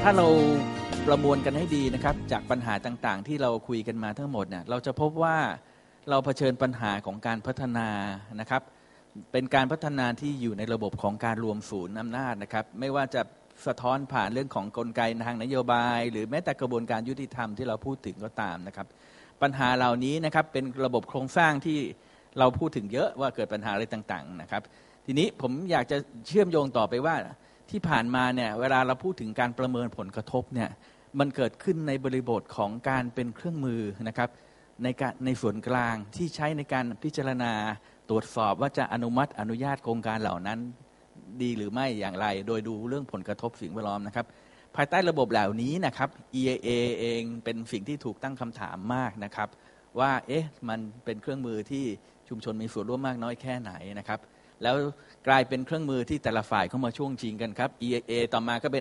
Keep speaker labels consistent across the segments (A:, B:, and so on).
A: ถ้าเราประมวลกันให้ดีนะครับจากปัญหาต่างๆที่เราคุยกันมาทั้งหมดเนี่ยเราจะพบว่าเราเผชิญปัญหาของการพัฒนานะครับเป็นการพัฒนาที่อยู่ในระบบของการรวมศูนย์อำนาจนะครับไม่ว่าจะสะท้อนผ่านเรื่องของกลไกทางนโยบายหรือแม้แต่กระบวนการยุติธรรมที่เราพูดถึงก็ตามนะครับปัญหาเหล่านี้นะครับเป็นระบบโครงสร้างที่เราพูดถึงเยอะว่าเกิดปัญหาอะไรต่างๆนะครับทีนี้ผมอยากจะเชื่อมโยงต่อไปว่าที่ผ่านมาเนี่ยเวลาเราพูดถึงการประเมินผลกระทบเนี่ยมันเกิดขึ้นในบริบทของการเป็นเครื่องมือนะครับในส่วนกลางที่ใช้ในการพิจารณาตรวจสอบว่าจะอนุญาตโครงการเหล่านั้นดีหรือไม่อย่างไรโดยดูเรื่องผลกระทบสิ่งแวดล้อมนะครับภายใต้ระบบเหล่านี้นะครับ EIA เองเป็นสิ่งที่ถูกตั้งคำถามมากนะครับว่ามันเป็นเครื่องมือที่ชุมชนมีส่วนร่วมมากน้อยแค่ไหนนะครับแล้วกลายเป็นเครื่องมือที่แต่ละฝ่ายเข้ามาช่วงชิงกันครับ EIA ต่อมาก็เป็น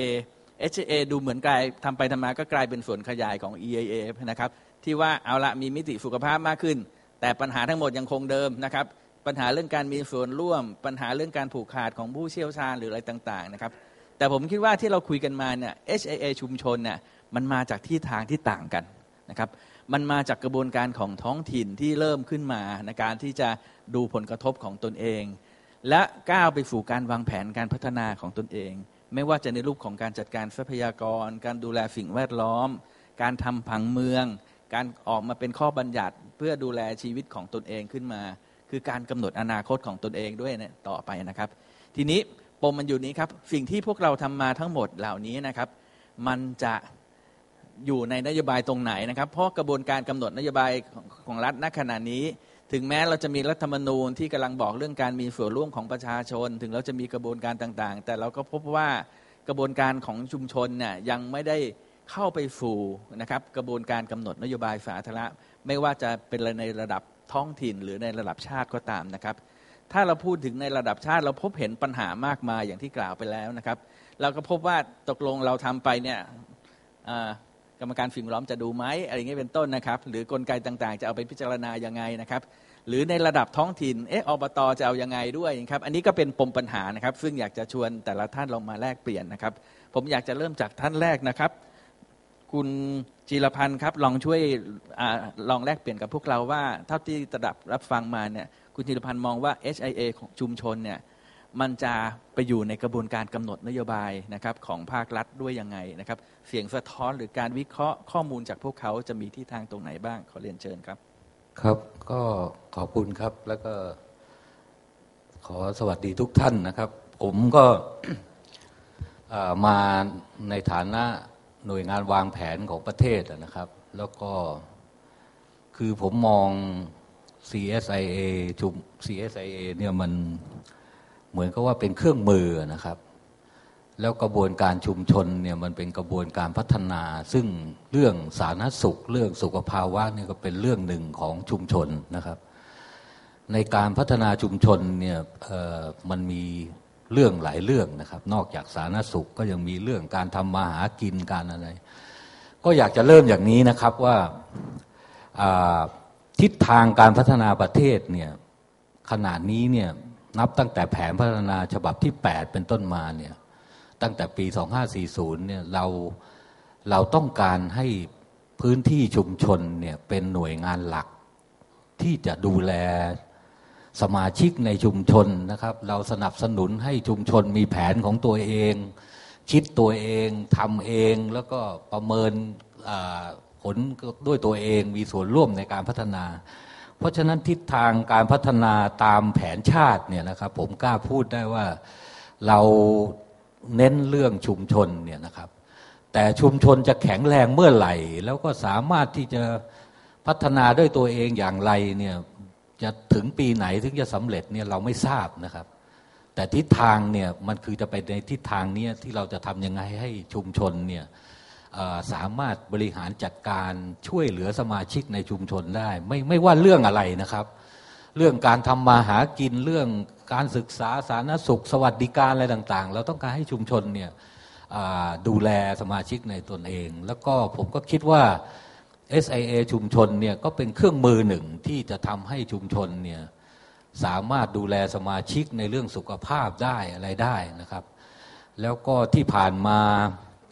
A: HIA ดูเหมือนกลายทำไปทำมาก็กลายเป็นส่วนขยายของ EIA นะครับที่ว่าเอาละมีมิติสุขภาพมากขึ้นแต่ปัญหาทั้งหมดยังคงเดิมนะครับปัญหาเรื่องการมีส่วนร่วมปัญหาเรื่องการผูกขาดของผู้เชี่ยวชาญหรืออะไรต่างๆนะครับแต่ผมคิดว่าที่เราคุยกันมาเนี่ย HIA ชุมชนเนี่ยมันมาจากที่ทางที่ต่างกันนะครับมันมาจากกระบวนการของท้องถิ่นที่เริ่มขึ้นมาในการที่จะดูผลกระทบของตนเองและก้าวไปสู่การวางแผนการพัฒนาของตนเองไม่ว่าจะในรูปของการจัดการทรัพยากรการดูแลสิ่งแวดล้อมการทำผังเมืองการออกมาเป็นข้อบัญญัติเพื่อดูแลชีวิตของตนเองขึ้นมาคือการกำหนดอนาคตของตนเองด้วยเนี่ยต่อไปนะครับทีนี้ปมมันอยู่นี้ครับสิ่งที่พวกเราทำมาทั้งหมดเหล่านี้นะครับมันจะอยู่ในนโยบายตรงไหนนะครับเพราะกระบวนการกำหนดนโยบายของรัฐณขณะนี้ถึงแม้เราจะมีรัฐธรรมนูญที่กำลังบอกเรื่องการมีส่วนร่วมของประชาชนถึงเราจะมีกระบวนการต่างๆแต่เราก็พบว่ากระบวนการของชุมชนเนี่ยยังไม่ได้เข้าไปสู่นะครับกระบวนการกำหนดนโยบายสาธารณะไม่ว่าจะเป็นในระดับท้องถิ่นหรือในระดับชาติก็ตามนะครับถ้าเราพูดถึงในระดับชาติเราพบเห็นปัญหามากมายอย่างที่กล่าวไปแล้วนะครับเราก็พบว่าตกลงเราทำไปเนี่ยกรรมการสิ่งแวดล้อมจะดูไหมอะไรอย่างนี้เป็นต้นนะครับหรือกลไกต่างๆจะเอาไปพิจารณายังไงนะครับหรือในระดับท้องถิ่นอบต.จะเอายังไงด้วยครับอันนี้ก็เป็นปมปัญหานะครับซึ่งอยากจะชวนแต่ละท่านลองมาแลกเปลี่ยนนะครับผมอยากจะเริ่มจากท่านแรกนะครับคุณจิรพันธ์ครับลองช่วยลองแลกเปลี่ยนกับพวกเราว่าเท่าที่ระดับรับฟังมาเนี่ยคุณจิรพันธ์มองว่า HIA ของชุมชนเนี่ยมันจะไปอยู่ในกระบวนการกำหนดนโยบายนะครับของภาครัฐด้วยยังไงนะครับเสียงสะท้อนหรือการวิเคราะห์ข้อมูลจากพวกเขาจะมีที่ทางตรงไหนบ้างขอเรียนเชิญครับ
B: ครับก็ขอบคุณครับแล้วก็ขอสวัสดีทุกท่านนะครับผมก็มาในฐานะหน่วยงานวางแผนของประเทศนะครับแล้วก็คือผมมอง CSIA เนี่ยมันเหมือนกับว่าเป็นเครื่องมือนะครับแล้วกระบวนการชุมชนเนี่ยมันเป็นกระบวนการพัฒนาซึ่งเรื่องสาธารณสุขเรื่องสุขภาวะเนี่ยก็เป็นเรื่องหนึ่งของชุมชนนะครับในการพัฒนาชุมชนเนี่ยมันมีเรื่องหลายเรื่องนะครับนอกจากสาธารณสุขก็ยังมีเรื่องการทำมาหากินการอะไรก็อยากจะเริ่มอย่างนี้นะครับว่าทิศทางการพัฒนาประเทศเนี่ยขณะนี้เนี่ยนับตั้งแต่แผนพัฒนาฉบับที่8เป็นต้นมาเนี่ยตั้งแต่ปี2540เนี่ยเราต้องการให้พื้นที่ชุมชนเนี่ยเป็นหน่วยงานหลักที่จะดูแลสมาชิกในชุมชนนะครับเราสนับสนุนให้ชุมชนมีแผนของตัวเองคิดตัวเองทำเองแล้วก็ประเมินผลด้วยตัวเองมีส่วนร่วมในการพัฒนาเพราะฉะนั้นทิศทางการพัฒนาตามแผนชาติเนี่ยนะครับผมกล้าพูดได้ว่าเราเน้นเรื่องชุมชนเนี่ยนะครับแต่ชุมชนจะแข็งแรงเมื่อไหร่แล้วก็สามารถที่จะพัฒนาด้วยตัวเองอย่างไรเนี่ยจะถึงปีไหนถึงจะสำเร็จเนี่ยเราไม่ทราบนะครับแต่ทิศทางเนี่ยมันคือจะไปในทิศทางนี้ที่เราจะทำยังไงให้ชุมชนเนี่ยสามารถบริหารจัดการช่วยเหลือสมาชิกในชุมชนได้ไม่ว่าเรื่องอะไรนะครับเรื่องการทำมาหากินเรื่องการศึกษาสาธารณสุขสวัสดิการอะไรต่างๆเราต้องการให้ชุมชนเนี่ยดูแลสมาชิกในตนเองแล้วก็ผมก็คิดว่า SIA ชุมชนเนี่ยก็เป็นเครื่องมือหนึ่งที่จะทำให้ชุมชนเนี่ยสามารถดูแลสมาชิกในเรื่องสุขภาพได้อะไรได้นะครับแล้วก็ที่ผ่านมา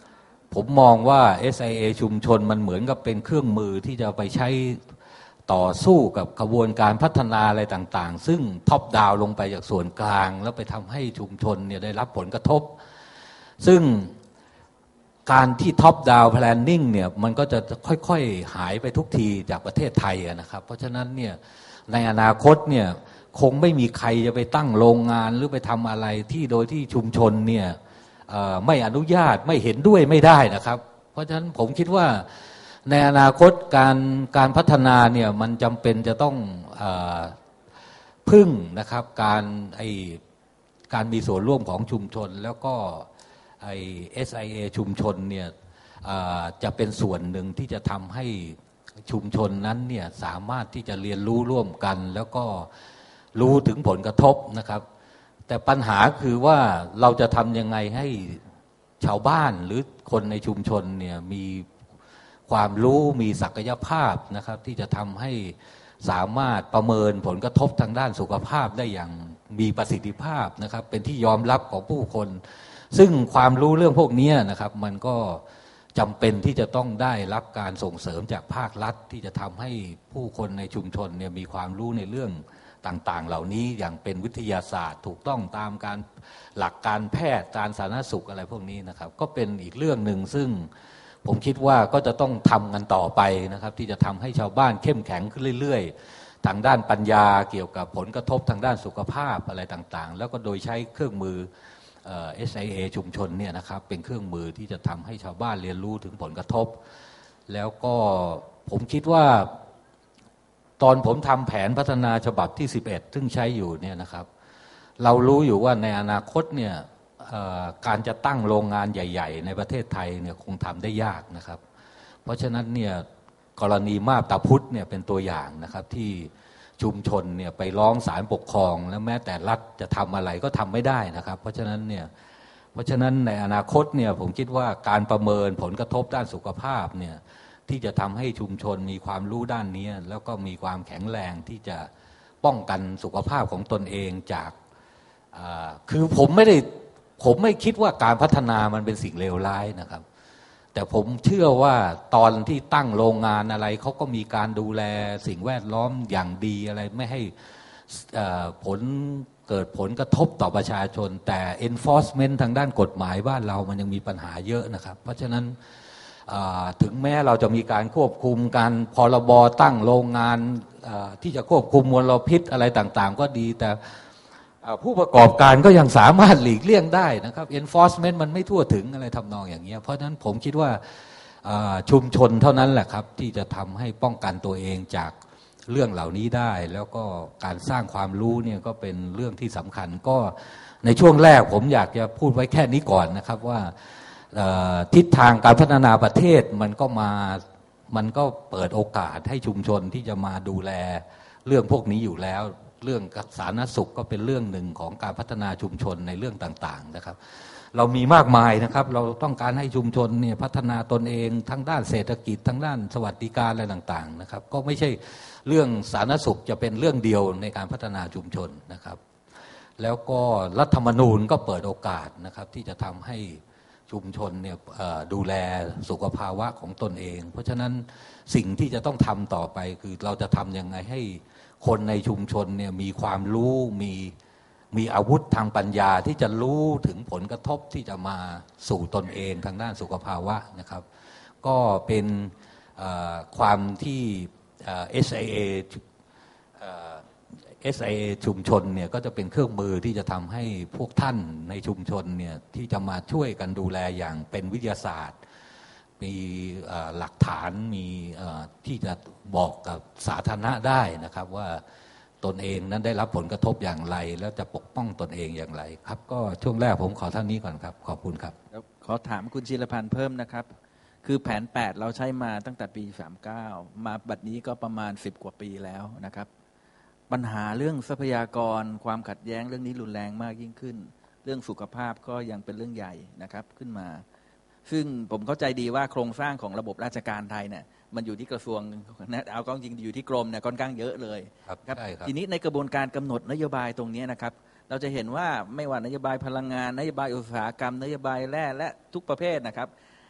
B: ผมมองว่า SIA ชุมชนมันเหมือนกับเป็นเครื่องมือที่จะไปใช้ต่อสู้กับกระบวนการพัฒนาอะไรต่างๆซึ่งท็อปดาวลงไปจากส่วนกลางแล้วไปทำให้ชุมชนเนี่ยได้รับผลกระทบซึ่งการที่ท็อปดาวแพลนนิ่งเนี่ยมันก็จะค่อยๆหายไปทุกทีจากประเทศไทยนะครับเพราะฉะนั้นเนี่ยในอนาคตเนี่ยคงไม่มีใครจะไปตั้งโรงงานหรือไปทำอะไรที่โดยที่ชุมชนเนี่ยไม่อนุญาตไม่เห็นด้วยไม่ได้นะครับเพราะฉะนั้นผมคิดว่าในอนาคตการพัฒนาเนี่ยมันจำเป็นจะต้องพึ่งนะครับการมีส่วนร่วมของชุมชนแล้วก็SIA ชุมชนเนี่ยจะเป็นส่วนหนึ่งที่จะทำให้ชุมชนนั้นเนี่ยสามารถที่จะเรียนรู้ร่วมกันแล้วก็รู้ถึงผลกระทบนะครับแต่ปัญหาคือว่าเราจะทำยังไงให้ชาวบ้านหรือคนในชุมชนเนี่ยมีความรู้มีศักยภาพนะครับที่จะทำให้สามารถประเมินผลกระทบทางด้านสุขภาพได้อย่างมีประสิทธิภาพนะครับเป็นที่ยอมรับของผู้คนซึ่งความรู้เรื่องพวกนี้นะครับมันก็จำเป็นที่จะต้องได้รับการส่งเสริมจากภาครัฐที่จะทำให้ผู้คนในชุมชนเนี่ยมีความรู้ในเรื่องต่างๆเหล่านี้อย่างเป็นวิทยาศาสตร์ถูกต้องตามการหลักการแพทย์การสาธารณสุขอะไรพวกนี้นะครับก็เป็นอีกเรื่องหนึ่งซึ่งผมคิดว่าก็จะต้องทำกันต่อไปนะครับที่จะทำให้ชาวบ้านเข้มแข็งขึ้นเรื่อยๆทางด้านปัญญาเกี่ยวกับผลกระทบทางด้านสุขภาพอะไรต่างๆแล้วก็โดยใช้เครื่องมือSIA ชุมชนเนี่ยนะครับเป็นเครื่องมือที่จะทำให้ชาวบ้านเรียนรู้ถึงผลกระทบแล้วก็ผมคิดว่าตอนผมทำแผนพัฒนาฉบับที่11ซึ่งใช้อยู่เนี่ยนะครับเรารู้อยู่ว่าในอนาคตเนี่ยการจะตั้งโรงงานใหญ่ๆในประเทศไทยเนี่ยคงทำได้ยากนะครับเพราะฉะนั้นเนี่ยกรณีมาบตาพุธเนี่ยเป็นตัวอย่างนะครับที่ชุมชนเนี่ยไปร้องศาลปกครองแล้วแม้แต่รัฐจะทำอะไรก็ทำไม่ได้นะครับเพราะฉะนั้นในอนาคตเนี่ยผมคิดว่าการประเมินผลกระทบด้านสุขภาพเนี่ยที่จะทำให้ชุมชนมีความรู้ด้านนี้แล้วก็มีความแข็งแรงที่จะป้องกันสุขภาพของตนเองจากคือผมไม่คิดว่าการพัฒนามันเป็นสิ่งเลวร้ายนะครับแต่ผมเชื่อว่าตอนที่ตั้งโรงงานอะไรเขาก็มีการดูแลสิ่งแวดล้อมอย่างดีอะไรไม่ให้เกิดผลกระทบต่อประชาชนแต่ enforcement ทางด้านกฎหมายบ้านเรามันยังมีปัญหาเยอะนะครับเพราะฉะนั้นถึงแม้เราจะมีการควบคุมการพรบตั้งโรงงานที่จะควบคุมมลพิษอะไรต่างๆก็ดีแต่ผู้ประกอบการก็ยังสามารถหลีกเลี่ยงได้นะครับ enforcement มันไม่ทั่วถึงอะไรทำนองอย่างเงี้ยเพราะฉะนั้นผมคิดว่าชุมชนเท่านั้นแหละครับที่จะทำให้ป้องกันตัวเองจากเรื่องเหล่านี้ได้แล้วก็การสร้างความรู้เนี่ยก็เป็นเรื่องที่สำคัญก็ในช่วงแรกผมอยากจะพูดไว้แค่นี้ก่อนนะครับว่าทิศทางการพัฒนาประเทศมันก็เปิดโอกาสให้ชุมชนที่จะมาดูแลเรื่องพวกนี้อยู่แล้วเรื่องสาธารณสุขก็เป็นเรื่องหนึ่งของการพัฒนาชุมชนในเรื่องต่างๆนะครับเรามีมากมายนะครับเราต้องการให้ชุมชนเนี่ยพัฒนาตนเองทั้งด้านเศรษฐกิจทั้งด้านสวัสดิการอะไรต่างๆนะครับก็ไม่ใช่เรื่องสาธารณสุขจะเป็นเรื่องเดียวในการพัฒนาชุมชนนะครับแล้วก็รัฐธรรมนูญก็เปิดโอกาสนะครับที่จะทำให้ชุมชนเนี่ยดูแลสุขภาวะของตนเองเพราะฉะนั้นสิ่งที่จะต้องทำต่อไปคือเราจะทำยังไงให้คนในชุมชนเนี่ยมีความรู้มีอาวุธทางปัญญาที่จะรู้ถึงผลกระทบที่จะมาสู่ตนเองทางด้านสุขภาวะนะครับก็เป็นความที่SIA ชุมชนเนี่ยก็จะเป็นเครื่องมือที่จะทำให้พวกท่านในชุมชนเนี่ยที่จะมาช่วยกันดูแลอย่างเป็นวิทยาศาสตร์มีหลักฐานมีที่จะบอกกับสาธารณะได้นะครับว่าตนเองนั้นได้รับผลกระทบอย่างไรแล้วจะปกป้องตนเองอย่างไรครับก็ช่วงแรกผมขอเท่านี้ก่อนครับขอบคุณครับ
A: ขอถามคุณชิรพันธ์เพิ่มนะครับคือแผน8เราใช้มาตั้งแต่ปี39มาบัดนี้ก็ประมาณ10กว่าปีแล้วนะครับปัญหาเรื่องทรัพยากรความขัดแย้งเรื่องนี้รุนแรงมากยิ่งขึ้นเรื่องสุขภาพก็ยังเป็นเรื่องใหญ่นะครับขึ้นมาซึ่งผมเข้าใจดีว่าโครงสร้างของระบบราชการไทยเนี่ยมันอยู่ที่กระทรวงเอาก็จริงอยู่ที่กรมเนี่ยค่อนข้างเยอะเลย
B: ครับ
A: ทีนี้ในกระบวนการกำหนดนโยบายตรงนี้นะครับเราจะเห็นว่าไม่ว่านโยบายพลังงานนโยบายอุตสาหกรรมนโยบายแร่และทุกประเภทนะครับ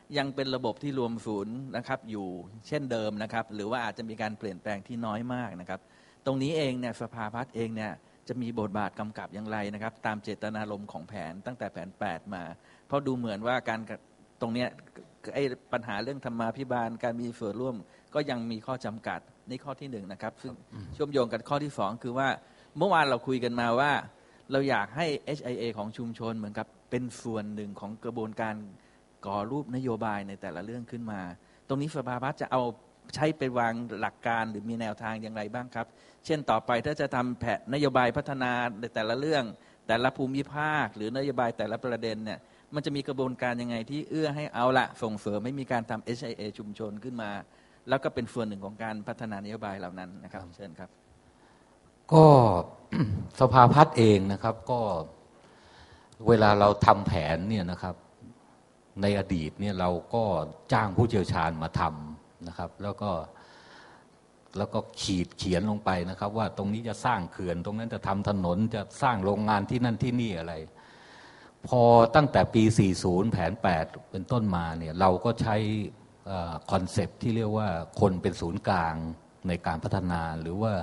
A: ยังเป็นระบบที่รวมศูนย์นะครับอยู่เช่นเดิมนะครับหรือว่าอาจจะมีการเปลี่ยนแปลงที่น้อยมากนะครับตรงนี้เองเนี่ยสภาพัฒน์เองเนี่ยจะมีบทบาทกำกับอย่างไรนะครับตามเจตนารมณ์ของแผนตั้งแต่แผน8มาเพราะดูเหมือนว่าการตรงเนี้ยไอ้ปัญหาเรื่องธรรมาภิบาลการมีส่วนร่วมก็ยังมีข้อจำกัดนี่ข้อที่1นะครับซึ่งเชื่อมโยงกับข้อที่2คือว่าเมื่อวานเราคุยกันมาว่าเราอยากให้ HIA ของชุมชนเหมือนกับเป็นส่วนหนึ่งของกระบวนการก่อรูปนโยบายในแต่ละเรื่องขึ้นมาตรงนี้สภาพัฒน์จะเอาใช้ไปวางหลักการหรือมีแนวทางอย่างไรบ้างครับเช่นต่อไปถ้าจะทำแผนนโยบายพัฒนาในแต่ละเรื่องแต่ละภูมิภาคหรือนโยบายแต่ละประเด็นเนี่ยมันจะมีกระบวนการยังไงที่เอื้อให้เอาละส่งเสริมไม่มีการทำ HIA ชุมชนขึ้นมาแล้วก็เป็นส่วนหนึ่งของการพัฒนานโยบายเหล่านั้นนะครับเชิญครับ
B: ก็ สภาพัฒน์เองนะครับก็เวลาเราทำแผนเนี่ยนะครับในอดีตเนี่ยเราก็จ้างผู้เชี่ยวชาญมาทำนะครับแล้วก็เขียนลงไปนะครับว่าตรงนี้จะสร้างเขื่อนตรงนั้นจะทำถนนจะสร้างโรงงานที่นั่นที่นี่อะไรพอตั้งแต่ปี40แผน8เป็นต้นมาเนี่ยเราก็ใช้คอนเซปต์ที่เรียกว่าคนเป็นศูนย์กลางในการพัฒนาหรือว่า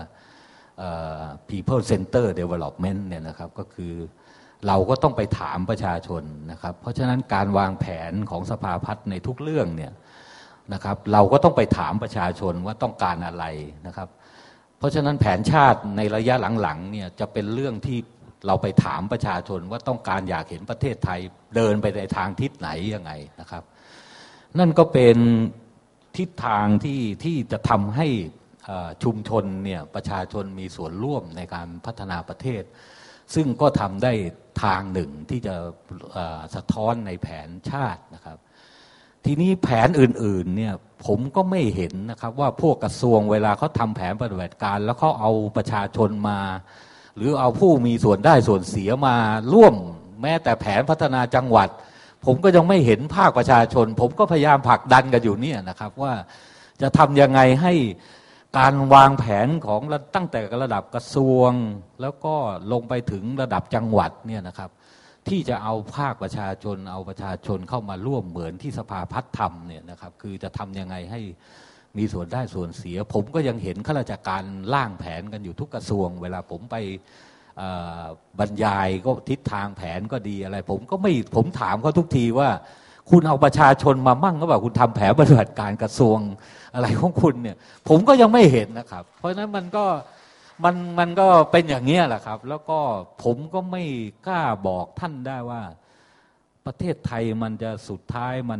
B: people center development เนี่ยนะครับก็คือเราก็ต้องไปถามประชาชนนะครับเพราะฉะนั้นการวางแผนของสภาพัฒน์ในทุกเรื่องเนี่ยนะครับเราก็ต้องไปถามประชาชนว่าต้องการอะไรนะครับเพราะฉะนั้นแผนชาติในระยะหลังๆเนี่ยจะเป็นเรื่องที่เราไปถามประชาชนว่าต้องการอยากเห็นประเทศไทยเดินไปในทางทิศไหนยังไงนะครับนั่นก็เป็นทิศทางที่จะทำให้ชุมชนเนี่ยประชาชนมีส่วนร่วมในการพัฒนาประเทศซึ่งก็ทำได้ทางหนึ่งที่จะสะท้อนในแผนชาตินะครับทีนี้แผนอื่นๆเนี่ยผมก็ไม่เห็นนะครับว่าพวกกระทรวงเวลาเขาทำแผนปฏิบัติการแล้วเขาเอาประชาชนมาหรือเอาผู้มีส่วนได้ส่วนเสียมาร่วมแม้แต่แผนพัฒนาจังหวัดผมก็ยังไม่เห็นภาคประชาชนผมก็พยายามผลักดันกันอยู่เนี่ยนะครับว่าจะทำยังไงให้การวางแผนของตั้งแต่ระดับกระทรวงแล้วก็ลงไปถึงระดับจังหวัดเนี่ยนะครับที่จะเอาภาคประชาชนเอาประชาชนเข้ามาร่วมเหมือนที่สภาพัฒน์ทำเนี่ยนะครับคือจะทำยังไงให้มีส่วนได้ส่วนเสียผมก็ยังเห็นข้าราชการร่างแผนกันอยู่ทุกกระทรวงเวลาผมไปบรรยายก็ทิศทางแผนก็ดีอะไรผมถามเขาทุกทีว่าคุณเอาประชาชนมามั่งก็แบบคุณทำแผนปฏิบัติการกระทรวงอะไรของคุณเนี่ยผมก็ยังไม่เห็นนะครับเพราะฉะนั้นมันก็เป็นอย่างนี้แหละครับแล้วก็ผมก็ไม่กล้าบอกท่านได้ว่าประเทศไทยมันจะสุดท้ายมัน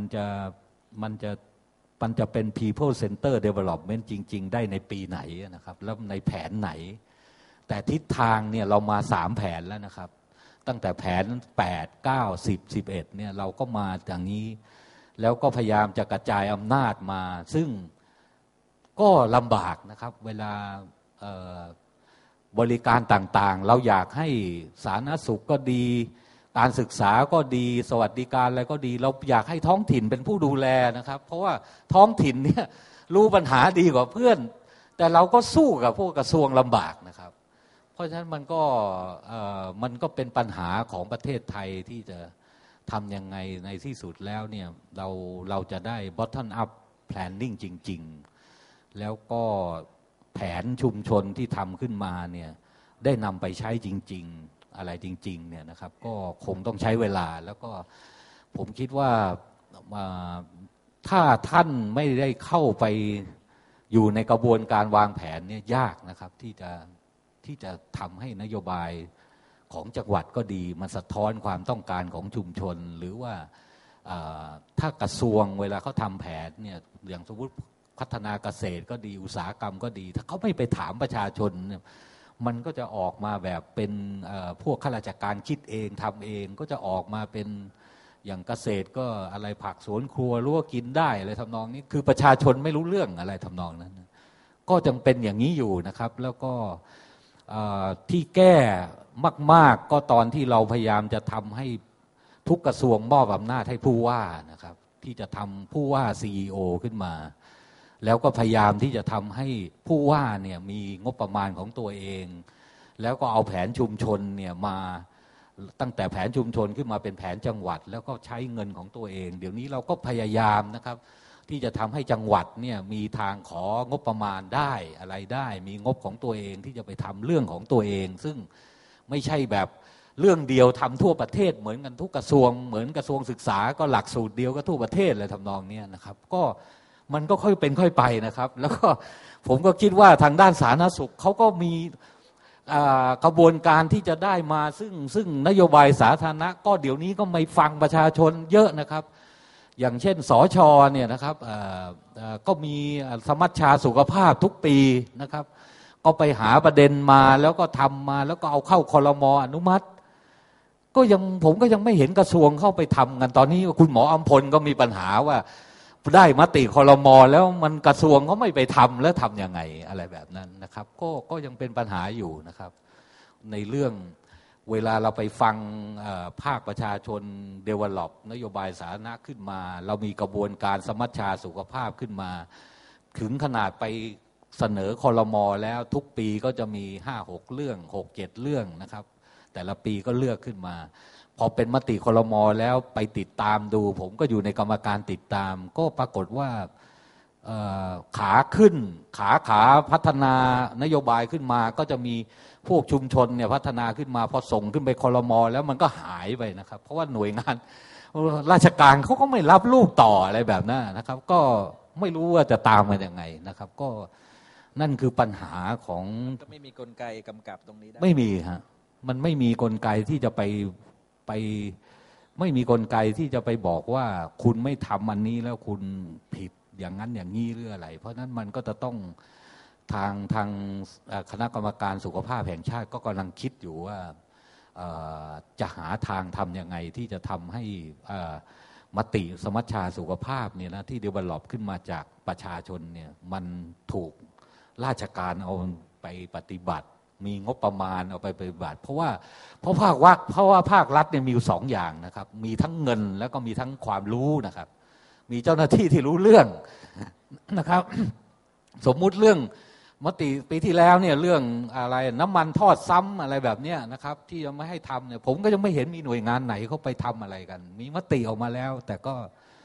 B: จะเป็น people center development จริงๆได้ในปีไหนนะครับแล้วในแผนไหนแต่ทิศทางเนี่ยเรามา3แผนแล้วนะครับตั้งแต่แผน8 9 10 11เนี่ยเราก็มาอย่างนี้แล้วก็พยายามจะกระจายอำนาจมาซึ่งก็ลำบากนะครับเวลาบริการต่างๆเราอยากให้สาธารณสุขก็ดีการศึกษาก็ดีสวัสดิการอะไรก็ดีเราอยากให้ท้องถิ่นเป็นผู้ดูแลนะครับเพราะว่าท้องถิ่นเนี่ยรู้ปัญหาดีกว่าเพื่อนแต่เราก็สู้กับพวกกระทรวงลำบากนะครับเพราะฉะนั้นมันก็เป็นปัญหาของประเทศไทยที่จะทำยังไงในที่สุดแล้วเนี่ยเราจะได้ bottom up planning จริงๆแล้วก็แผนชุมชนที่ทำขึ้นมาเนี่ยได้นำไปใช้จริงๆอะไรจริงๆเนี่ยนะครับก็คงต้องใช้เวลาแล้วก็ผมคิดว่าถ้าท่านไม่ได้เข้าไปอยู่ในกระบวนการวางแผนเนี่ยยากนะครับที่จะทำให้นโยบายของจังหวัดก็ดีมันสะท้อนความต้องการของชุมชนหรือว่าถ้ากระทรวงเวลาเขาทำแผนเนี่ยอย่างสมมติพัฒนาเกษตรก็ดีอุตสาหกรรมก็ดีถ้าเขาไม่ไปถามประชาชนเนี่ยมันก็จะออกมาแบบเป็นพวกข้าราชการคิดเองทำเองก็จะออกมาเป็นอย่างเกษตรก็อะไรผักสวนครัวรู้ว่ากินได้อะไรทำนองนี้คือประชาชนไม่รู้เรื่องอะไรทำนองนั้นก็ยังเป็นอย่างนี้อยู่นะครับแล้วก็ที่แก้มากๆก็ตอนที่เราพยายามจะทำให้ทุกกระทรวงมอบอำนาจให้ผู้ว่านะครับที่จะทำผู้ว่า CEO ขึ้นมาแล้วก็พยายามที่จะทำให้ผู้ว่าเนี่ยมีงบประมาณของตัวเองแล้วก็เอาแผนชุมชนเนี่ยมาตั้งแต่แผนชุมชนขึ้นมาเป็นแผนจังหวัดแล้วก็ใช้เงินของตัวเองเดี๋ยวนี้เราก็พยายามนะครับที่จะทำให้จังหวัดเนี่ยมีทางของบประมาณได้อะไรได้มีงบของตัวเองที่จะไปทำเรื่องของตัวเองซึ่งไม่ใช่แบบเรื่องเดียวทำทั่วประเทศเหมือนกันทุกกระทรวงเหมือนกระทรวงศึกษาก็หลักสูตรเดียวก็ทั่วประเทศเลยทำนองนี้นะครับก็มันก็ค่อยเป็นค่อยไปนะครับแล้วก็ผมก็คิดว่าทางด้านสาธารณสุขเขาก็มีกระบวนการที่จะได้มาซึ่งนโยบายสาธารณะก็เดี๋ยวนี้ก็ไม่ฟังประชาชนเยอะนะครับอย่างเช่นสช.เนี่ยนะครับก็มีสมัชชาสุขภาพทุกปีนะครับก็ไปหาประเด็นมาแล้วก็ทำมาแล้วก็เอาเข้าครม.อนุมัติก็ยังผมก็ยังไม่เห็นกระทรวงเข้าไปทำกันตอนนี้คุณหมออัมพลก็มีปัญหาว่าได้มติครม.แล้วมันกระทรวงเขาไม่ไปทำแล้วทำยังไงอะไรแบบนั้นนะครับก็ยังเป็นปัญหาอยู่นะครับในเรื่องเวลาเราไปฟังภาคประชาชน develop นโยบายสาธารณะขึ้นมาเรามีกระบวนการสมัชชาสุขภาพขึ้นมาถึงขนาดไปเสนอครม.แล้วทุกปีก็จะมี 5-6 เรื่อง 6-7 เรื่องนะครับแต่ละปีก็เลือกขึ้นมาพอเป็นมติครม.แล้วไปติดตามดูผมก็อยู่ในกรรมการติดตามก็ปรากฏว่าขาขึ้นขาพัฒนานโยบายขึ้นมาก็จะมีพวกชุมชนเนี่ยพัฒนาขึ้นมาพอส่งขึ้นไปครม.แล้วมันก็หายไปนะครับเพราะว่าหน่วยงานราชการเขาก็ไม่รับลูกต่ออะไรแบบนั้นนะครับก็ไม่รู้ว่าจะตามกันยังไงนะครับก็นั่นคือปัญหาของ
A: ก็ไม่มีกลไกกำกับตรงนี้ได้
B: ไม่มีฮะมันไม่มีกลไกที่จะไปไม่มีกลไกที่จะไปบอกว่าคุณไม่ทำอันนี้แล้วคุณผิดอย่างนั้นอย่างนี้หรืออะไรเพราะนั้นมันก็จะต้องทางคณะกรรมการสุขภาพแห่งชาติก็กำลังคิดอยู่ว่าจะหาทางทำยังไงที่จะทำให้มติสมัชชาสุขภาพเนี่ยนะที่ develop ขึ้นมาจากประชาชนเนี่ยมันถูกราชการเอาไปปฏิบัติมีงบประมาณเอาไปปฏิบัติเพราะว่าภาครัฐเนี่ยมีอยู่2 อย่างนะครับมีทั้งเงินแล้วก็มีทั้งความรู้นะครับมีเจ้าหน้าที่ที่รู้เรื่องนะครับสมมุติเรื่องมติปีที่แล้วเนี่ยเรื่องอะไรน้ำมันทอดซ้ำอะไรแบบเนี้ยนะครับที่ยังไม่ให้ทำเนี่ยผมก็ยังไม่เห็นมีหน่วยงานไหนเขาไปทำอะไรกันมีมติออกมาแล้วแต่ก็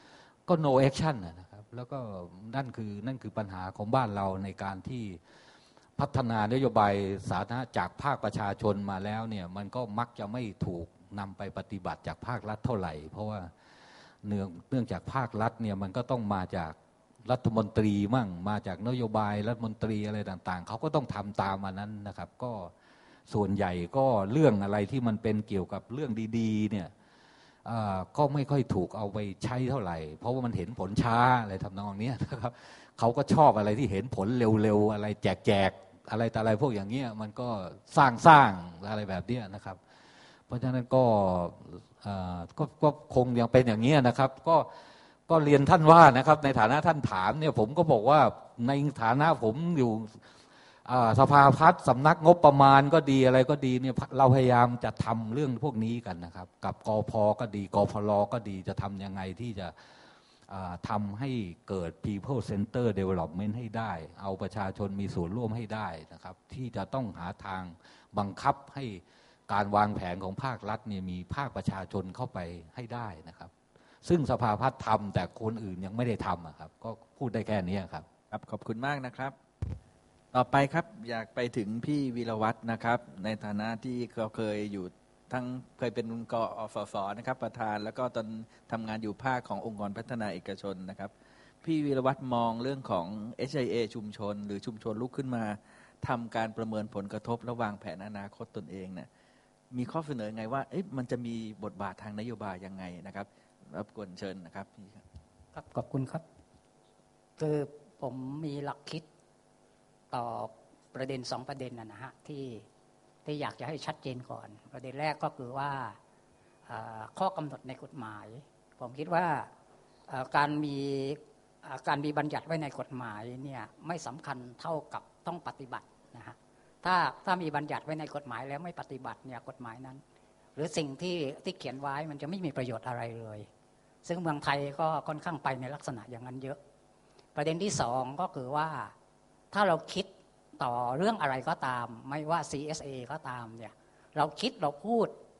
B: no action นะครับแล้วก็นั่นคือปัญหาของบ้านเราในการที่พัฒนานโยบายสาธารณะจากภาคประชาชนมาแล้วเนี่ยมันก็มักจะไม่ถูกนำไปปฏิบัติจากภาครัฐเท่าไหร่เพราะว่าเนื่องจากภาครัฐเนี่ยมันก็ต้องมาจากรัฐมนตรีมั่งมาจากนโยบายรัฐมนตรีอะไรต่างๆเขาก็ต้องทำตามมานั้นนะครับก็ส่วนใหญ่ก็เรื่องอะไรที่มันเป็นเกี่ยวกับเรื่องดีๆเนี่ยก็ไม่ค่อยถูกเอาไปใช้เท่าไหร่เพราะว่ามันเห็นผลช้าอะไรทำนองนี้นะครับเขาก็ชอบอะไรที่เห็นผลเร็วๆอะไรแจกอะไรแต่อะไรพวกอย่างเงี้ยมันก็สร้างอะไรแบบนี้นะครับเพราะฉะนั้นก็คงยังเป็นอย่างนี้นะครับก็เรียนท่านว่านะครับในฐานะท่านถามเนี่ยผมก็บอกว่าในฐานะผมอยู่สภาพัฒน์สำนักงบประมาณก็ดีอะไรก็ดีเนี่ยเราพยายามจะทำเรื่องพวกนี้กันนะครับกับกพ.ก็ดีกพล.ก็ดีจะทำยังไงที่จะทำให้เกิด people center development ให้ได้เอาประชาชนมีส่วนร่วมให้ได้นะครับที่จะต้องหาทางบังคับให้การวางแผนของภาครัฐเนี่ยมีภาคประชาชนเข้าไปให้ได้นะครับซึ่งสภาพัฒน์ทำแต่คนอื่นยังไม่ได้ทำครับก็พูดได้แค่นี้ครับ
A: ครับขอบคุณมากนะครับต่อไปครับอยากไปถึงพี่วีรวัฒน์นะครับในฐานะที่เขาเคยอยู่ทั้งเคยเป็นกอฟสนะครับประธานแล้วก็ตอนทำงานอยู่ภาคขององค์กรพัฒนาเอกชนนะครับพี่วีรวัฒน์มองเรื่องของ HIA ชุมชนหรือชุมชนลุกขึ้นมาทำการประเมินผลกระทบและวางแผนอนาคตตนเองเนี่ยมีข้อเสนอไงว่ามันจะมีบทบาททางนโยบายยังไงนะครับรบกวนเชิญนะครับพี่
C: ครับขอบคุณครับคือผมมีหลักคิดต่อประเด็น2ประเด็นนะฮะที่อยากจะให้ชัดเจนก่อนประเด็นแรกก็คือว่าข้อกำหนดในกฎหมายผมคิดว่าการมีบัญญัติไว้ในกฎหมายเนี่ยไม่สำคัญเท่ากับต้องปฏิบัตินะฮะถ้ามีบัญญัติไว้ในกฎหมายแล้วไม่ปฏิบัติเนี่ยกฎหมายนั้นหรือสิ่งที่เขียนไว้มันจะไม่มีประโยชน์อะไรเลยซึ่งเมืองไทยก็ค่อนข้างไปในลักษณะอย่างนั้นเยอะประเด็นที่2ก็คือว่าถ้าเราคิดต่อเรื่องอะไรก็ตามไม่ว่า CSA ก็ตามเนี่ยเราคิดเราพูด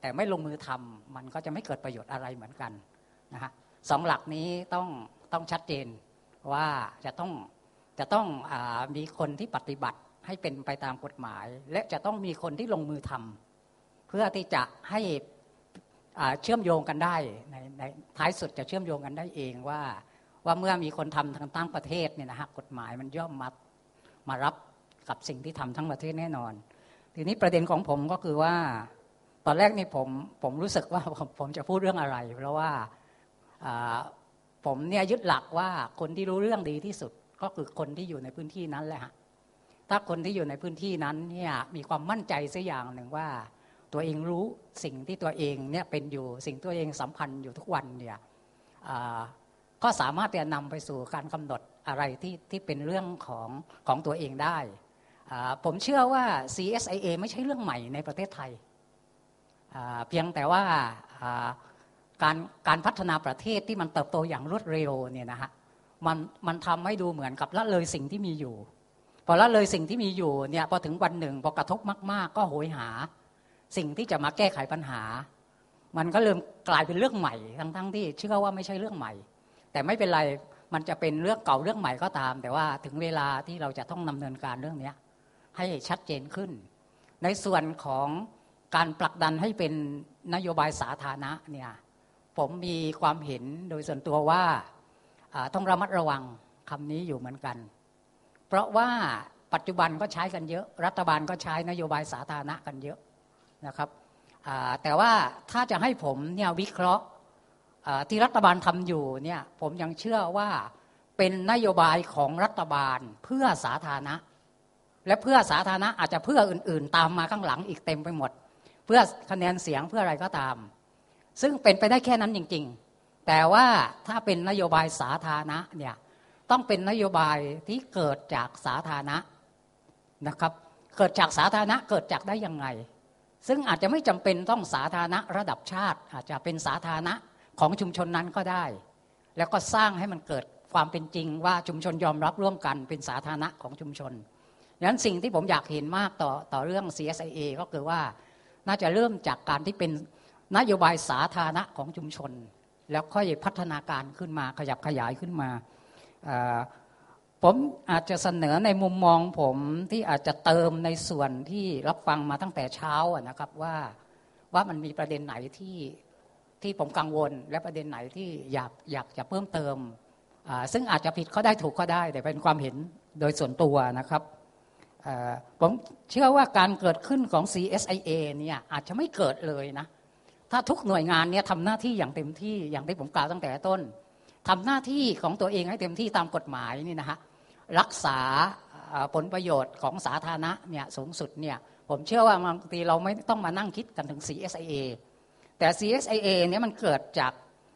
C: แต่ไม่ลงมือทำมันก็จะไม่เกิดประโยชน์อะไรเหมือนกันนะฮะสองหลักนี้ต้องชัดเจนว่าจะต้องมีคนที่ปฏิบัติให้เป็นไปตามกฎหมายและจะต้องมีคนที่ลงมือทำเพื่อที่จะให้เชื่อมโยงกันได้ในท้ายสุดจะเชื่อมโยงกันได้เองว่าเมื่อมีคนทำทางต่างประเทศเนี่ยนะฮะกฎหมายมันย่อมมารับกับสิ่งที่ทำทั้งประเทศแน่นอนทีนี้ประเด็นของผมก็คือว่าตอนแรกนี่ผมรู้สึกว่าผมจะพูดเรื่องอะไรเพราะว่าผมเนี่ยยึดหลักว่าคนที่รู้เรื่องดีที่สุดก็คือคนที่อยู่ในพื้นที่นั้นแหละฮะถ้าคนที่อยู่ในพื้นที่นั้นเนี่ยมีความมั่นใจสักอย่างหนึ่งว่าตัวเองรู้สิ่งที่ตัวเองเนี่ยเป็นอยู่สิ่งตัวเองสัมพันธ์อยู่ทุกวันเนี่ยก็สามารถจะนำไปสู่การกำหนดอะไรที่เป็นเรื่องของตัวเองได้ผมเชื่อว่า CSIA ไม่ใช่เรื่องใหม่ในประเทศไทยเพียงแต่ว่าการพัฒนาประเทศที่มันเติบโตอย่างรวดเร็วเนี่ยนะฮะมันทำให้ดูเหมือนกับละเลยสิ่งที่มีอยู่พอละเลยสิ่งที่มีอยู่เนี่ยพอถึงวันหนึ่งพอกระทบมากๆก็โหยหาสิ่งที่จะมาแก้ไขปัญหามันก็เริ่มกลายเป็นเรื่องใหม่ทั้งที่เชื่อว่าไม่ใช่เรื่องใหม่แต่ไม่เป็นไรมันจะเป็นเรื่องเก่าเรื่องใหม่ก็ตามแต่ว่าถึงเวลาที่เราจะต้องดำเนินการเรื่องนี้ให้ชัดเจนขึ้นในส่วนของการผลักดันให้เป็นนโยบายสาธารณะเนี่ยผมมีความเห็นโดยส่วนตัวว่าต้องระมัดระวังคำนี้อยู่เหมือนกันเพราะว่าปัจจุบันก็ใช้กันเยอะรัฐบาลก็ใช้นโยบายสาธารณะกันเยอะนะครับแต่ว่าถ้าจะให้ผมเนี่ยวิเคราะห์ที่รัฐบาลทำอยู่เนี่ยผมยังเชื่อว่าเป็นนโยบายของรัฐบาลเพื่อสาธารณะและเพื่อสาธารณะอาจจะเพื่ออื่นๆตามมาข้างหลังอีกเต็มไปหมดเพื่อคะแนนเสียงเพื่ออะไรก็ตามซึ่งเป็นไปได้แค่นั้นจริงๆแต่ว่าถ้าเป็นนโยบายสาธารณะเนี่ยต้องเป็นนโยบายที่เกิดจากสาธารณะนะครับเกิดจากสาธารณะเกิดจากได้ยังไงซึ่งอาจจะไม่จำเป็นต้องสาธารณะระดับชาติอาจจะเป็นสาธารณะของชุมชนนั้นก็ได้แล้วก็สร้างให้มันเกิดความเป็นจริงว่าชุมชนยอมรับร่วมกันเป็นสาธารณะของชุมชนดังนั้นสิ่งที่ผมอยากเห็นมากต่อเรื่อง CSIA ก็คือว่าน่าจะเริ่มจากการที่เป็นนโยบายสาธารณะของชุมชนแล้วค่อยพัฒนาการขึ้นมาขยับขยายขึ้นมาผมอาจจะเสนอในมุมมองผมที่อาจจะเติมในส่วนที่รับฟังมาตั้งแต่เช้านะครับว่ามันมีประเด็นไหนที่ผมกังวลและประเด็นไหนที่อยากจะเพิ่มเติมซึ่งอาจจะผิดก็ได้ถูกก็ได้แต่เป็นความเห็นโดยส่วนตัวนะครับผมเชื่อว่าการเกิดขึ้นของ CSIA เนี่ยอาจจะไม่เกิดเลยนะถ้าทุกหน่วยงานเนี่ยทำหน้าที่อย่างเต็มที่อย่างที่ผมกล่าวตั้งแต่ต้นทำหน้าที่ของตัวเองให้เต็มที่ตามกฎหมายนี่นะฮะรักษาผลประโยชน์ของสาธารณะเนี่ยสูงสุดเนี่ยผมเชื่อว่าบางทีเราไม่ต้องมานั่งคิดกันถึง CSIA แต่ CSIA เนี่ยมันเกิดจาก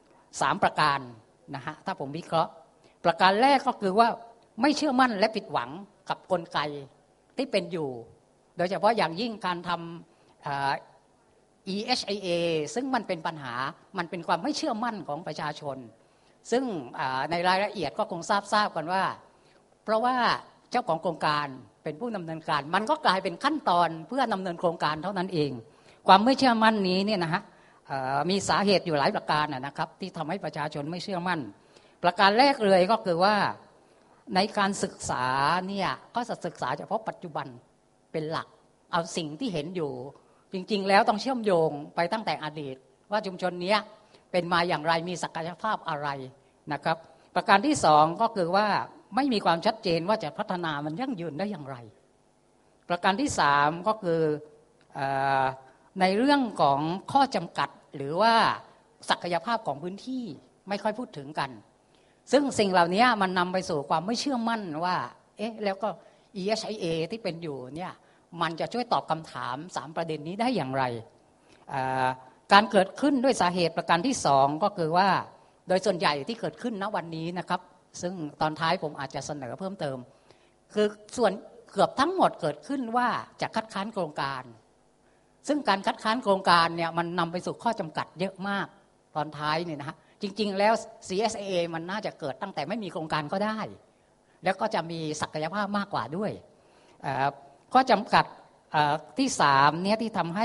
C: 3ประการนะฮะถ้าผมวิเคราะห์ประการแรกก็คือว่าไม่เชื่อมั่นและผิดหวังกับกลไกที่เป็นอยู่โดยเฉพาะอย่างยิ่งการทำEHIA ซึ่งมันเป็นปัญหามันเป็นความไม่เชื่อมั่นของประชาชนซึ่งในรายละเอียดก็คงทราบกันว่าเพราะว่าเจ้าของโครงการเป็นผู้ดำเนินการมันก็กลายเป็นขั้นตอนเพื่อดำเนินโครงการเท่านั้นเองความไม่เชื่อมั่นนี้เนี่ยนะฮะมีสาเหตุอยู่หลายประการนะครับที่ทำให้ประชาชนไม่เชื่อมั่นประการแรกเลยก็คือว่าในการศึกษาเนี่ยก็จะศึกษาเฉพาะปัจจุบันเป็นหลักเอาสิ่งที่เห็นอยู่จริงๆแล้วต้องเชื่อมโยงไปตั้งแต่อดีตว่าชุมชนนี้เป็นมาอย่างไรมีศักยภาพอะไรนะครับประการที่2ก็คือว่าไม่มีความชัดเจนว่าจะพัฒนามันยั่งยืนได้อย่างไรประการที่3ก็คือในเรื่องของข้อจำกัดหรือว่าศักยภาพของพื้นที่ไม่ค่อยพูดถึงกันซึ่งสิ่งเหล่านี้มันนำไปสู่ความไม่เชื่อมั่นว่าแล้วก็ EHIA ที่เป็นอยู่เนี่ยมันจะช่วยตอบคำถาม3ประเด็นนี้ได้อย่างไรการเกิดขึ้นด้วยสาเหตุประการที่2ก็คือว่าโดยส่วนใหญ่ที่เกิดขึ้นณวันนี้นะครับซึ่งตอนท้ายผมอาจจะเสนอเพิ่มเติมคือส่วนเกือบทั้งหมดเกิดขึ้นว่าจะคัดค้านโครงการซึ่งการคัดค้านโครงการเนี่ยมันนำไปสู่ข้อจำกัดเยอะมากตอนท้ายเนี่ยนะฮะจริงๆแล้ว CSIA มันน่าจะเกิดตั้งแต่ไม่มีโครงการก็ได้แล้วก็จะมีศักยภาพมากกว่าด้วยข้อจำกัดที่3เนี่ยที่ทำให้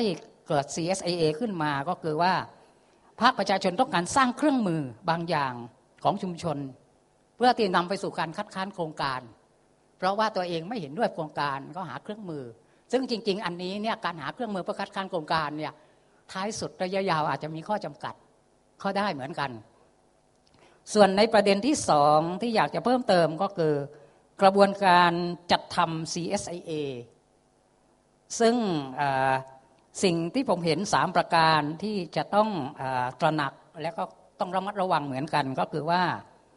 C: เกิด CSIA ขึ้นมาก็คือว่าภาคประชาชนต้องการสร้างเครื่องมือบางอย่างของชุมชนเพื่อที่นำไปสู่การคัดค้านโครงการเพราะว่าตัวเองไม่เห็นด้วยโครงการก็หาเครื่องมือซึ่งจริงๆอันนี้เนี่ยการหาเครื่องมือเพื่อคัดค้านโครงการเนี่ยท้ายสุดระยะยาวอาจจะมีข้อจำกัดข้อได้เหมือนกันส่วนในประเด็นที่สองที่อยากจะเพิ่มเติมก็คือกระบวนการจัดทำ CSIA ซึ่งสิ่งที่ผมเห็น3ประการที่จะต้องตระหนักและก็ต้องระมัดระวังเหมือนกันก็คือว่า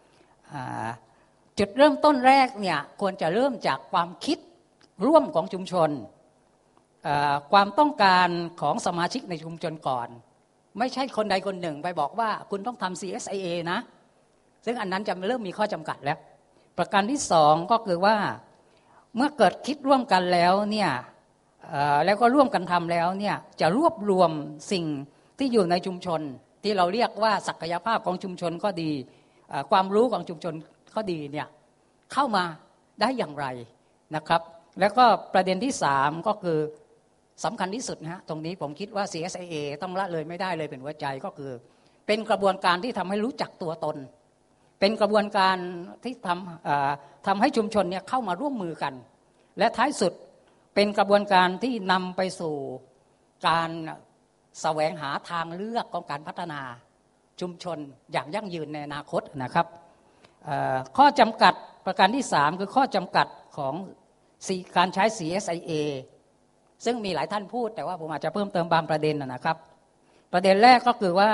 C: จุดเริ่มต้นแรกเนี่ยควรจะเริ่มจากความคิดร่วมของชุมชนความต้องการของสมาชิกในชุมชนก่อนไม่ใช่คนใดคนหนึ่งไปบอกว่าคุณต้องทำ CSIA นะซึ่งอันนั้นจะเริ่มมีข้อจำกัดแล้วประการที่สองก็คือว่าเมื่อเกิดคิดร่วมกันแล้วเนี่ยแล้วก็ร่วมกันทำแล้วเนี่ยจะรวบรวมสิ่งที่อยู่ในชุมชนที่เราเรียกว่าศักยภาพของชุมชนก็ดีความรู้ของชุมชนก็ดีเนี่ยเข้ามาได้อย่างไรนะครับแล้วก็ประเด็นที่3ก็คือสำคัญที่สุดนะฮะตรงนี้ผมคิดว่า CSIA ต้องละเลยไม่ได้เลยเป็นหัวใจก็คือเป็นกระบวนการที่ทำให้รู้จักตัวตนเป็นกระบวนการที่ทำให้ชุมชนเนี่ยเข้ามาร่วมมือกันและท้ายสุดเป็นกระบวนการที่นำไปสู่การแสวงหาทางเลือกของการพัฒนาชุมชนอย่างยั่งยืนในอนาคตนะครับข้อจำกัดประการที่3คือข้อจำกัดของการใช้ CSIA ซึ่งมีหลายท่านพูดแต่ว่าผมอาจจะเพิ่มเติมบางประเด็นนะครับประเด็นแรกก็คือว่า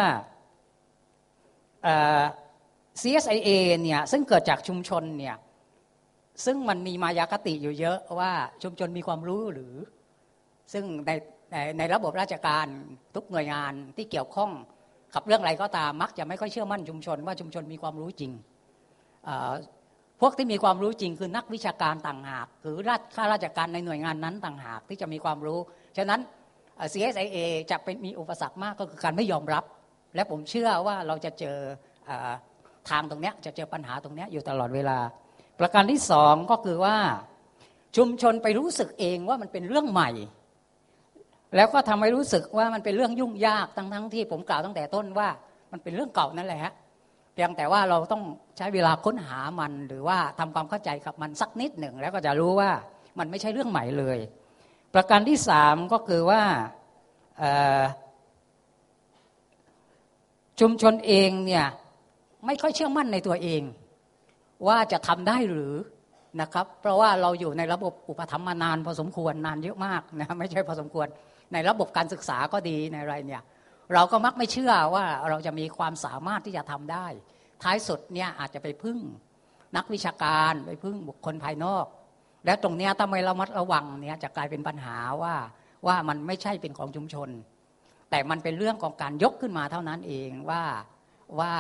C: CSIA เนี่ยซึ่งเกิดจากชุมชนเนี่ยซึ่งมันมีมายาคติอยู่เยอะว่าชุมชนมีความรู้หรือซึ่งในระบบราชการทุกหน่วยงานที่เกี่ยวข้องกับเรื่องอะไรก็ตามมักจะไม่ค่อยเชื่อมั่นชุมชนว่าชุมชนมีความรู้จริงพวกที่มีความรู้จริงคือนักวิชาการต่างหากหรือข้าราชการในหน่วยงานนั้นต่างหากที่จะมีความรู้ฉะนั้น CSIA จะเป็นมีอุปสรรคมากก็คือการไม่ยอมรับและผมเชื่อว่าเราจะเจอทางตรงนี้จะเจอปัญหาตรงนี้อยู่ตลอดเวลาประการที่2ก็คือว่าชุมชนไปรู้สึกเองว่ามันเป็นเรื่องใหม่แล้วก็ทำให้รู้สึกว่ามันเป็นเรื่องยุ่งยากทั้งที่ผมกล่าวตั้งแต่ต้นว่ามันเป็นเรื่องเก่านั่นแหละเพียงแต่ว่าเราต้องใช้เวลาค้นหามันหรือว่าทำความเข้าใจกับมันสักนิดหนึ่งแล้วก็จะรู้ว่ามันไม่ใช่เรื่องใหม่เลยประการที่3ก็คือว่าชุมชนเองเนี่ยไม่ค่อยเชื่อมั่นในตัวเองว่าจะทำได้หรือนะครับเพราะว่าเราอยู่ในระบบอุปถัมภ์มานานพอสมควรนานเยอะมากนะไม่ใช่พอสมควรในระบบการศึกษาก็ดีในอะไรเนี่ยเราก็มักไม่เชื่อว่าเราจะมีความสามารถที่จะทำได้ท้ายสุดเนี่ยอาจจะไปพึ่งนักวิชาการไปพึ่งบุคคลภายนอกและตรงเนี้ยถ้าไม่ระมัดระวังเนี่ยจะกลายเป็นปัญหาว่ามันไม่ใช่เป็นของชุมชนแต่มันเป็นเรื่องของการยกขึ้นมาเท่านั้นเองว่า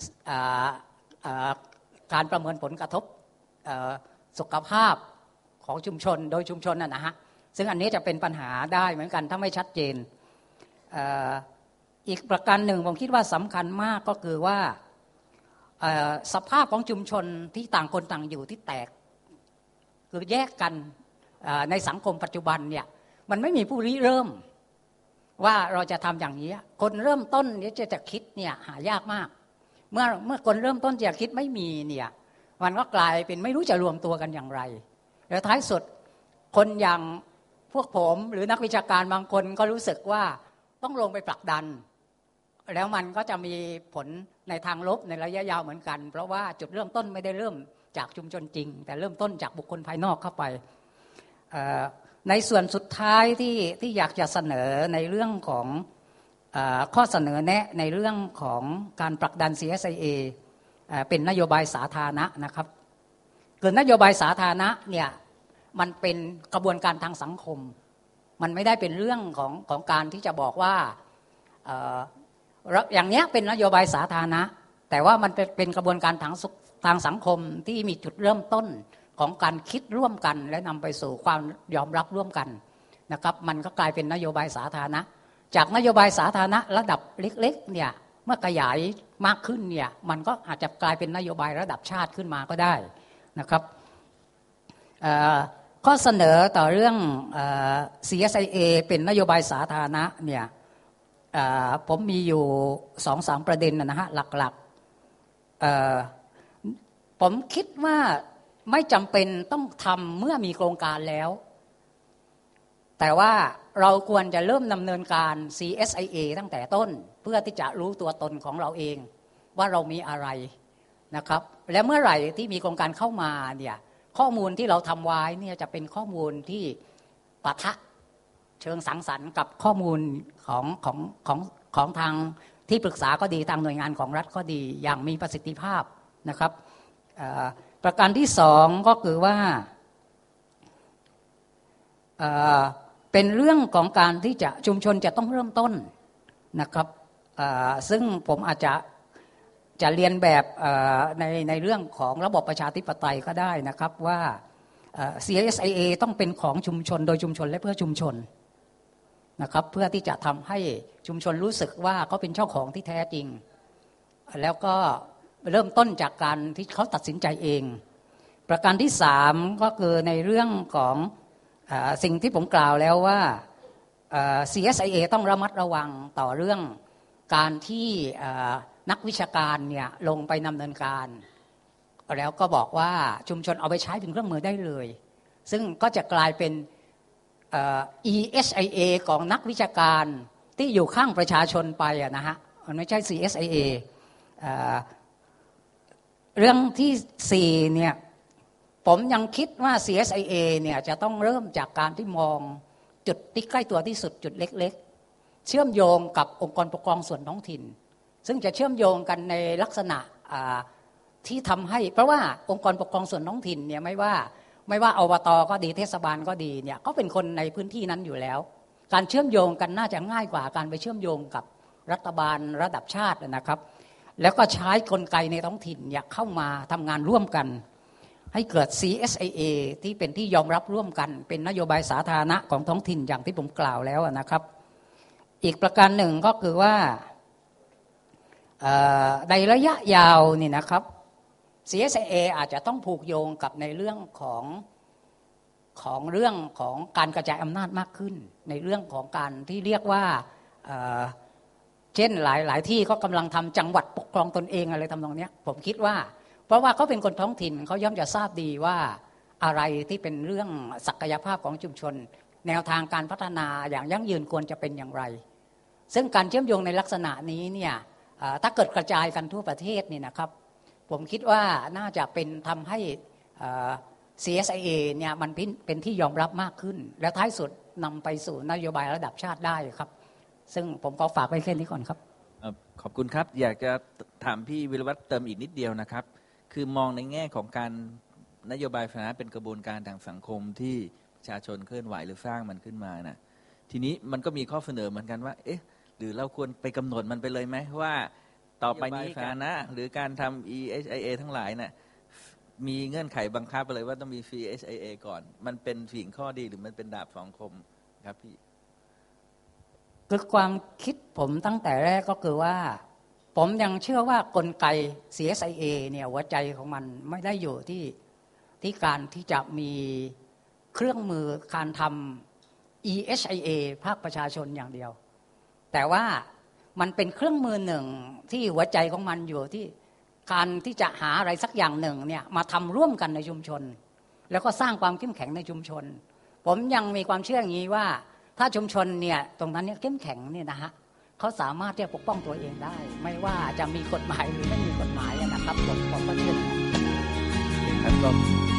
C: การประเมินผลกระทบสุขภาพของชุมชนโดยชุมชนนะฮะซึ่งอันนี้จะเป็นปัญหาได้เหมือนกันถ้าไม่ชัดเจนอีกประการหนึ่งผมคิดว่าสำคัญมากก็คือว่าสภาพของชุมชนที่ต่างคนต่างอยู่ที่แตกคือแยกกันในสังคมปัจจุบันเนี่ยมันไม่มีผู้ริเริ่มว่าเราจะทำอย่างนี้คนเริ่มต้นนี้จะคิดเนี่ยหายากมากเมื่อคนเริ่มต้นจะคิดไม่มีเนี่ยมันก็กลายเป็นไม่รู้จะรวมตัวกันอย่างไรแล้วท้ายสุดคนอย่างพวกผมหรือนักวิชาการบางคนก็รู้สึกว่าต้องลงไปผลักดันแล้วมันก็จะมีผลในทางลบในระยะยาวเหมือนกันเพราะว่าจุดเริ่มต้นไม่ได้เริ่มจากชุมชนจริงแต่เริ่มต้นจากบุคคลภายนอกเข้าไปในส่วนสุดท้ายที่อยากจะเสนอในเรื่องของข้อเสนอแนะในเรื่องของการผลักดัน CSIA เป็นนโยบายสาธารณะนะครับคือนโยบายสาธารณะเนี่ยมันเป็นกระบวนการทางสังคมมันไม่ได้เป็นเรื่องของการที่จะบอกว่าอย่างนี้เป็นนโยบายสาธารณะแต่ว่ามันเป็นกระบวนการทางสังคมที่มีจุดเริ่มต้นของการคิดร่วมกันและนำไปสู่ความยอมรับร่วมกันนะครับมันก็กลายเป็นนโยบายสาธารณะจากนโยบายสาธารณะระดับเล็กๆเนี่ยเมื่อขยายมากขึ้นเนี่ยมันก็อาจจะกลายเป็นนโยบายระดับชาติขึ้นมาก็ได้นะครับข้อเสนอต่อเรื่องCSIA เป็นนโยบายสาธารณะเนี่ยผมมีอยู่ 2-3 ประเด็นนะฮะหลักๆผมคิดว่าไม่จำเป็นต้องทำเมื่อมีโครงการแล้วแต่ว่าเราควรจะเริ่มดำเนินการ CSIA ตั้งแต่ต้นเพื่อที่จะรู้ตัวตนของเราเองว่าเรามีอะไรนะครับและเมื่อไหร่ที่มีโครงการเข้ามาเนี่ยข้อมูลที่เราทำไว้เนี่ยจะเป็นข้อมูลที่ปะทะเชิงสังสรรค์กับข้อมูลของทางที่ปรึกษาก็ดีทางหน่วยงานของรัฐก็ดีอย่างมีประสิทธิภาพนะครับประการที่สองก็คือว่าเป็นเรื่องของการที่จะชุมชนจะต้องเริ่มต้นนะครับซึ่งผมอาจจะเรียนแบบในเรื่องของระบบประชาธิปไตยก็ได้นะครับว่า CSIA ต้องเป็นของชุมชนโดยชุมชนและเพื่อชุมชนนะครับเพื่อที่จะทำให้ชุมชนรู้สึกว่าเขาเป็นเจ้าของที่แท้จริงแล้วก็เริ่มต้นจากการที่เขาตัดสินใจเองประการที่สามก็คือในเรื่องของสิ่งที่ผมกล่าวแล้วว่า CSIA ต้องระมัดระวังต่อเรื่องการที่นักวิชาการเนี่ยลงไปดำเนินการแล้วก็บอกว่าชุมชนเอาไปใช้เป็นเครื่องมือได้เลยซึ่งก็จะกลายเป็นESIA ของนักวิชาการที่อยู่ข้างประชาชนไปนะฮะมันไม่ใช่ CSIA เรื่องที่สี่เนี่ยผมยังคิดว่า CSIA เนี่ยจะต้องเริ่มจากการที่มองจุดที่ใกล้ตัวที่สุดจุดเล็กๆเชื่อมโยงกับองค์กรปกครองส่วนท้องถิ่นซึ่งจะเชื่อมโยงกันในลักษณะที่ทำให้เพราะว่าองค์กรปกครองส่วนท้องถิ่นเนี่ยไม่ว่าอบต.ก็ดีเทศบาลก็ดีเนี่ยก็เป็นคนในพื้นที่นั้นอยู่แล้วการเชื่อมโยงกันน่าจะง่ายกว่าการไปเชื่อมโยงกับรัฐบาลระดับชาตินะครับแล้วก็ใช้กลไกในท้องถิ่นอยากเข้ามาทำงานร่วมกันให้เกิด CSIA ที่เป็นที่ยอมรับร่วมกันเป็นนโยบายสาธารณะของท้องถิ่นอย่างที่ผมกล่าวแล้วนะครับอีกประการหนึ่งก็คือว่าในระยะยาวนี่นะครับ CSIA อาจจะต้องผูกโยงกับในเรื่องของเรื่องของการกระจายอำนาจมากขึ้นในเรื่องของการที่เรียกว่าเช่นหลายที่ก็กำลังทำจังหวัดปกครองตนเองอะไรทำนองนี้ผมคิดว่าเพราะว่าเขาเป็นคนท้องถิ่นเขาย่อมจะทราบดีว่าอะไรที่เป็นเรื่องศักยภาพของชุมชนแนวทางการพัฒนาอย่างยั่งยืนควรจะเป็นอย่างไรซึ่งการเชื่อมโยงในลักษณะนี้เนี่ยถ้าเกิดกระจายกันทั่วประเทศนี่นะครับผมคิดว่าน่าจะเป็นทำให้CSIA เนี่ยมันเป็นที่ยอมรับมากขึ้นและท้ายสุดนำไปสู่นโยบายระดับชาติได้ครับซึ่งผมก็ฝากไว้แค่นี้ก่อนครับ
A: ขอบคุณครับอยากจะถามพี่วิรวัฒน์เติมอีกนิดเดียวนะครับคือมองในแง่ของการนโยบายสาธารณะเป็นกระบวนการทางสังคมที่ประชาชนเคลื่อนไหวหรือสร้างมันขึ้นมานะทีนี้มันก็มีข้อเสนอเหมือนกันว่าเอ๊ะหรือเราควรไปกำหนดมันไปเลยไหมว่าต่อไปนี้สาธารณะหรือการทำ ESIA ทั้งหลายน่ะมีเงื่อนไขบังคับไปเลยว่าต้องมี CSIA ก่อนมันเป็นสิ่งข้อดีหรือมันเป็นดาบสองคมครับพี่
C: คือความคิดผมตั้งแต่แรกก็คือว่าผมยังเชื่อว่ากลไก CSIA เนี่ยหัวใจของมันไม่ได้อยู่ที่การที่จะมีเครื่องมือการทำ ESIA ภาคประชาชนอย่างเดียวแต่ว่ามันเป็นเครื่องมือหนึ่งที่หัวใจของมันอยู่ที่การที่จะหาอะไรสักอย่างหนึ่งเนี่ยมาทำร่วมกันในชุมชนแล้วก็สร้างความเข้มแข็งในชุมชนผมยังมีความเชื่ออย่างนี้ว่าถ้าชุมชนเนี่ยตรงนั้นเนี่ยเข้มแข็งเนี่ยนะฮะเขาสามารถที่จะปกป้องตัวเองได้ไม่ว่าจะมีกฎหมายหรือไม่มีกฎหมายนะครับผมก็เชื่ออย่างนั้น